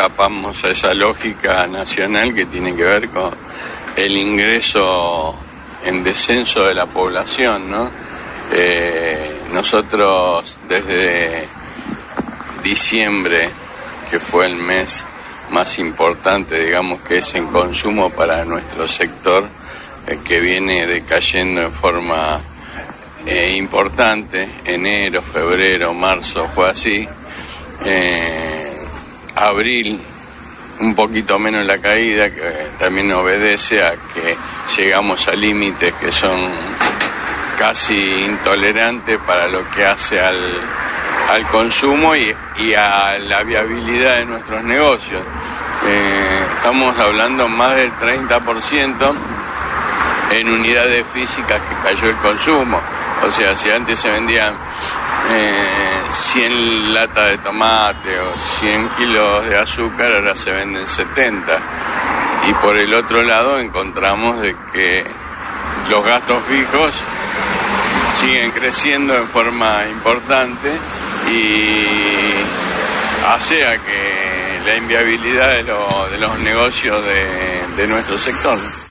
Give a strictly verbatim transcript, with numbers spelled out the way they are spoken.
escapamos a esa lógica nacional que tiene que ver con el ingreso en descenso de la población, ¿no? Eh, nosotros desde diciembre, que fue el mes más importante, digamos, que es en consumo para nuestro sector, eh, que viene decayendo en forma eh, importante, enero, febrero, marzo, fue así, eh, abril, un poquito menos la caída, que también obedece a que llegamos a límites que son casi intolerantes para lo que hace al, al consumo y, y a la viabilidad de nuestros negocios. Eh, estamos hablando más del treinta por ciento en unidades físicas que cayó el consumo. O sea, si antes se vendían eh, cien latas de tomate o cien kilos de azúcar, ahora se venden setenta. Y por el otro lado encontramos de que los gastos fijos siguen creciendo en forma importante y hace a que la inviabilidad de, lo, de los negocios de, de nuestro sector.